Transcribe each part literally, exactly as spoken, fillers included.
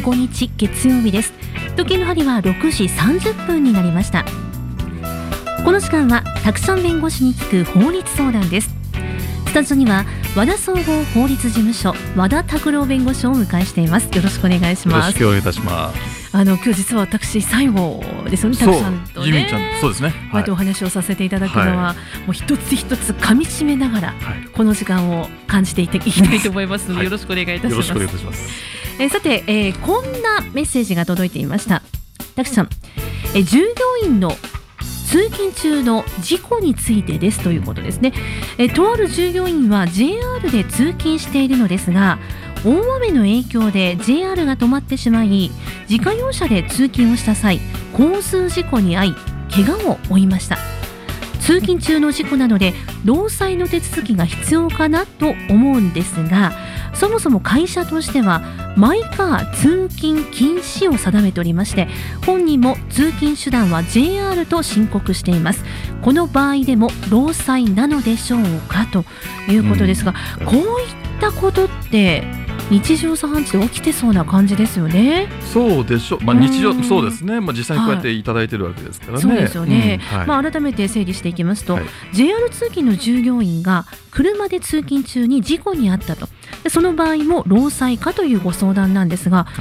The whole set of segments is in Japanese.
ごにち月曜日です。時計の針はろくじさんじゅっぷんになりました。この時間はたくさん弁護士に聞く法律相談です。スタジオには和田総合法律事務所和田拓郎弁護士をお迎えしています。よろしくお願いします。 よろしくお願いいたします。 あの今日実は私最後ですよね。たくさんとね、 ジミーちゃん、そうですね、はい、 こうやってお話をさせていただくのは、はい、もう一つ一つ噛み締めながら、はい、この時間を感じていきたいと思いますので、はい、よろしくお願いいたします。よろしくお願いいたします。えー、さて、えー、こんなメッセージが届いていました。たくさん、えー、従業員の通勤中の事故についてですということですね。えとある従業員は ジェイアール で通勤しているのですが、大雨の影響で ジェイアール が止まってしまい、自家用車で通勤をした際、交通事故に遭い怪我を負いました。通勤中の事故なので労災の手続きが必要かなと思うんですが、そもそも会社としてはマイカー通勤禁止を定めておりまして、本人も通勤手段は ジェイアール と申告しています。この場合でも労災なのでしょうかということですが、うん、こういったことって日常茶飯事で起きてそうな感じですよね。 そうでしょう、まあ、日常そうですね、まあ、実際にこうやっていただいているわけですからね、はい、 そうですよね、 うんはい、 まあ、改めて整理していきますと、はい、ジェイアール 通勤の従業員が車で通勤中に事故に遭ったと。でその場合も労災かというご相談なんですが、はい、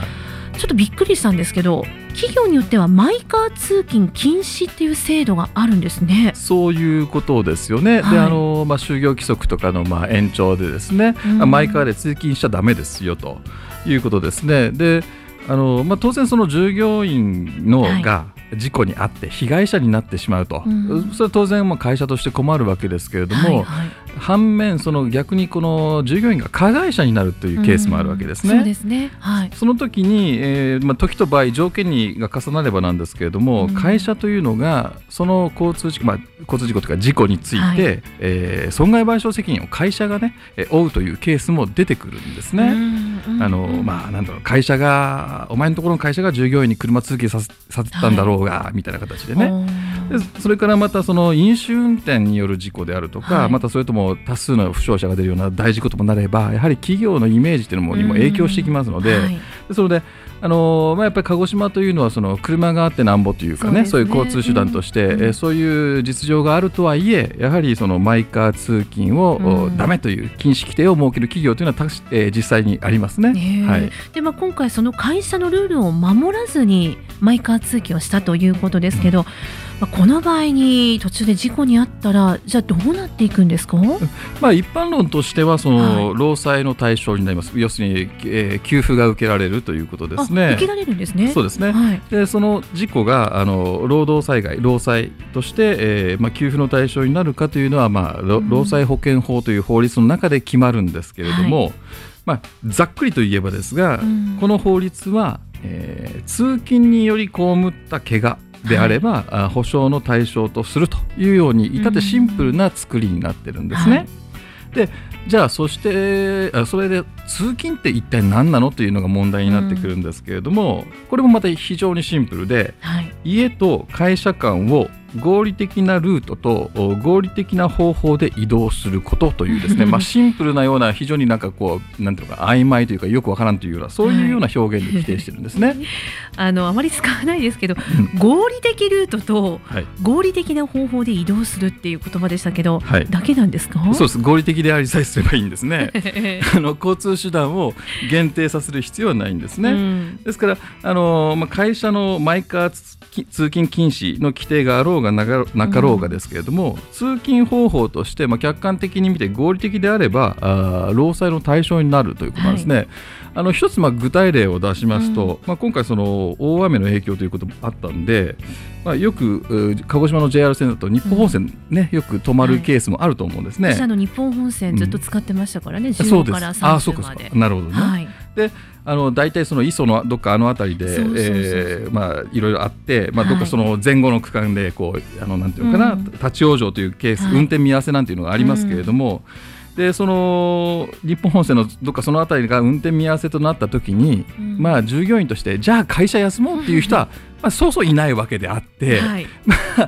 ちょっとびっくりしたんですけど、企業によってはマイカー通勤禁止っていう制度があるんですね。 そういうことですよね、はい、であの、まあ、就業規則とかのまあ延長でですね、うん、マイカーで通勤しちゃダメですよということですね。であの、まあ、当然その従業員のが事故に遭って被害者になってしまうと、はい、それは当然まあ会社として困るわけですけれども、はいはい、反面その逆にこの従業員が加害者になるというケースもあるわけですね。 そうですね、はい、 その時に、えーまあ、時と場合条件にが重なればなんですけれども、うん、会社というのがその交通事故、まあ、交通事故というか事故について、はい、えー、損害賠償責任を会社が、ね、負うというケースも出てくるんですね。うん、あのまあ、なんだろう、会社がお前のところの会社が従業員に車通勤させ、させたんだろうが、はい、みたいな形でね。でそれからまたその飲酒運転による事故であるとか、はい、またそれとも多数の負傷者が出るような大事故ともなれば、やはり企業のイメージというのにも影響してきますので、はい、でそれであのまあ、やっぱり鹿児島というのはその車があってなんぼというか ね, そうですね、そういう交通手段として、うん、えそういう実情があるとはいえ、やはりそのマイカー通勤を、うん、ダメという禁止規定を設ける企業というのは、えー、実際にありますね。はい、 でまあ、今回その会社のルールを守らずにマイカー通勤をしたということですけど、うん、まあ、この場合に途中で事故に遭ったら、じゃあどうなっていくんですか？ まあ、一般論としてはその、はい、労災の対象になります。要するに、えー、給付が受けられるということですね。 受けられるんですね。 そうですね、はい、でその事故があの労働災害労災として、えーまあ、給付の対象になるかというのは、まあ、労災保険法という法律の中で決まるんですけれども、はい、まあ、ざっくりと言えばですが、この法律は、えー、通勤により被った怪我であれば、はい、保証の対象とするというように至ってシンプルな作りになってるんですね。はい、でじゃあそしてそれで通勤って一体何なのというのが問題になってくるんですけれども、うん、これもまた非常にシンプルで、はい、家と会社間を合理的なルートと合理的な方法で移動することというですねまあシンプルなような、非常になんかこうなんていうか曖昧というかよくわからんというような、そういうような表現で規定してるんですね。はい、 あのあまり使わないですけど、合理的ルートと合理的な方法で移動するっていう言葉でしたけど、はい、だけなんですか？ そうです。合理的でありさえすればいいんですね。あの交通手段を限定させる必要はないんですね。うん、ですからあの、まあ、会社のマイカー通勤禁止の規定があろうがなかろうがですけれども、うん、通勤方法として、まあ、客観的に見て合理的であればあ労災の対象になるということなんですね。はい、あの一つまあ具体例を出しますと、うん、まあ、今回その大雨の影響ということもあったんで、まあ、よく鹿児島の ジェイアール 線だと日本本線、ね、うん、よく止まるケースもあると思うんですね。 はい、私あの日本本線ずっと使ってましたからね、うん、じゅうごからさんじゅうまで。 なるほどね。はい、であの大体その磯のどっかあの辺りでいろいろあって、まあ、どっかその前後の区間でこうあのなんていうのかな、うん、立ち往生というケース、はい、運転見合わせなんていうのがありますけれども、うん、でその日本本線のどっかその辺りが運転見合わせとなった時に、うん、まあ、従業員としてじゃあ会社休もうっていう人は、まあ、そうそういないわけであって、はい、まあ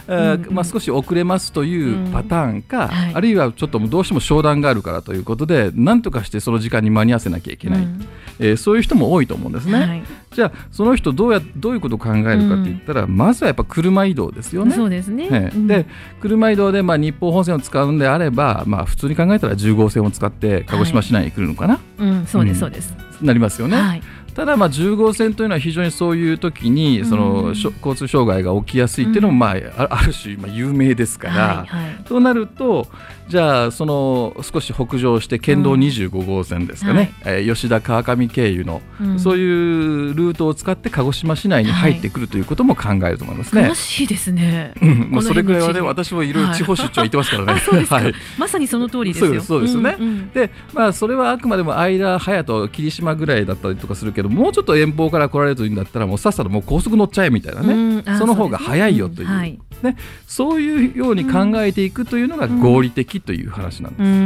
うんうん、まあ、少し遅れますというパターンか、うん、はい、あるいはちょっとどうしても商談があるからということで何とかしてその時間に間に合わせなきゃいけない、うん、えー、そういう人も多いと思うんですね、はい、じゃあその人どうやどういうことを考えるかって言ったら、うん、まずはやっぱ車移動ですよね。 そうですね、 えーうん、で車移動でまあ日豊本線を使うんであれば、まあ、普通に考えたらじゅう号線を使って鹿児島市内に来るのかな、はい、 うん、そうですそうです、 うん、なりますよね、はい、ただまあじゅう号線というのは非常にそういう時にその、うん、交通障害が起きやすいっていうのも、まあ、うん、ある種まあ有名ですから、はいはい、となるとじゃあその少し北上して県道にじゅうご号線ですかね、うん、はい、えー、吉田川上経由の、うん、そういうルートを使って鹿児島市内に入ってくるということも考えると思いますね。 詳しいですね、 うん、もうそれくらいはね私もいろいろ地方出張行ってますからね、はい、 そうですか、はい、まさにその通りですよ。 そうですね、うんうん、でまあそれはあくまでも間隼人霧島ぐらいだったりとかするけどもうちょっと遠方から来られるというんだったらもうさっさともう高速乗っちゃえみたいなね、うん、その方が早いよという、うん、はい、ね、そういうように考えていくというのが合理的という話なんです、うんうん、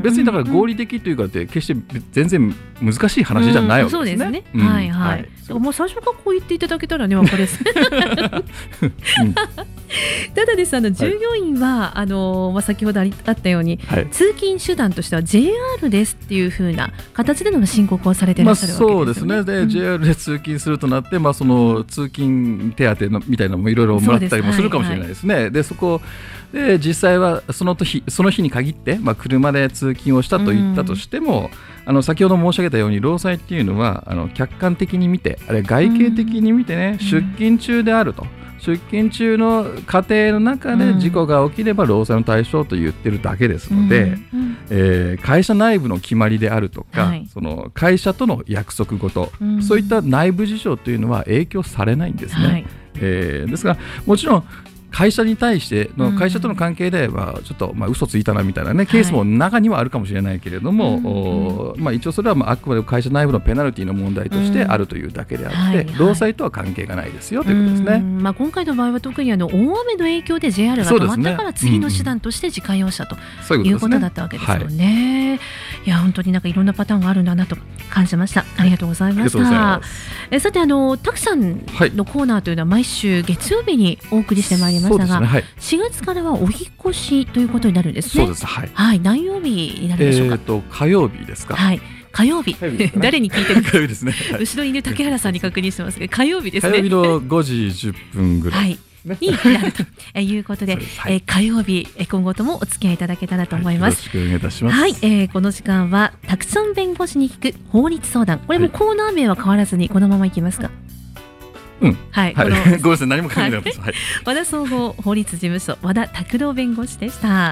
別にだから合理的というかって決して全然難しい話じゃないわけですね、うん、そうですね、うん、はいはい、はい、もう最初からこう言っていただけたらね分かりやすい、うん、ただですあの従業員は、はい、あのまあ、先ほどあったように、はい、通勤手段としては ジェイアール ですっていう風な形での申告をされていらっしゃるわけですよね、まあ、そうですね。で、うん、ジェイアール で通勤するとなって、まあ、その通勤手当のみたいなのもいろいろもらったりもするかもしれないですね。で、はいはい、でそこで実際はその日その日に限って、まあ、車で通勤をしたと言ったとしても、うん、あの先ほど申し上げたように労災っていうのはあの客観的に見てあれ外形的に見てね、うん、出勤中であると、出勤中の過程の中で事故が起きれば労災の対象と言ってるだけですので、うん、えー、会社内部の決まりであるとか、はい、その会社との約束事、うん、そういった内部事情というのは影響されないんですね、はい、えー、ですがもちろん会社に対しての会社との関係ではちょっとまあ嘘ついたなみたいなねケースも中にはあるかもしれないけれども、はい、まあ、一応それはまああくまで会社内部のペナルティの問題としてあるというだけであって、はいはい、労災とは関係がないですよということですね。 まあ、今回の場合は特にあの大雨の影響で ジェイアール が止まったから次の手段として自家用車ということだったわけですよね。はい、いや本当になんかいろんなパターンがあるんだなと感じました。ありがとうございました。えさてあのたくさんのコーナーというのは毎週月曜日にお送りしてまいりましたが、ね、はい、しがつからはお引っ越しということになるんですね。 そうです、はい、 はい、何曜日になるでしょうか。 えーと火曜日ですか。はい、 火曜日、ね、誰に聞いてるか火曜日ですね、はい、 後ろにいる竹原さんに確認してますけど火曜日ですね。 火曜日のごじじゅっぷんぐらい、はい、 になるということで、はい、え火曜日今後ともお付き合いいただけたらと思います。 はい、よろしくお願いいたします。 はい、えー、この時間はたくさん弁護士に聞く法律相談、これもコーナー名は変わらずにこのままいきますか。 うん、はい、はい、ごめんなさい何も考えてなかったです。はい、 和田総合法律事務所和田拓郎弁護士でした。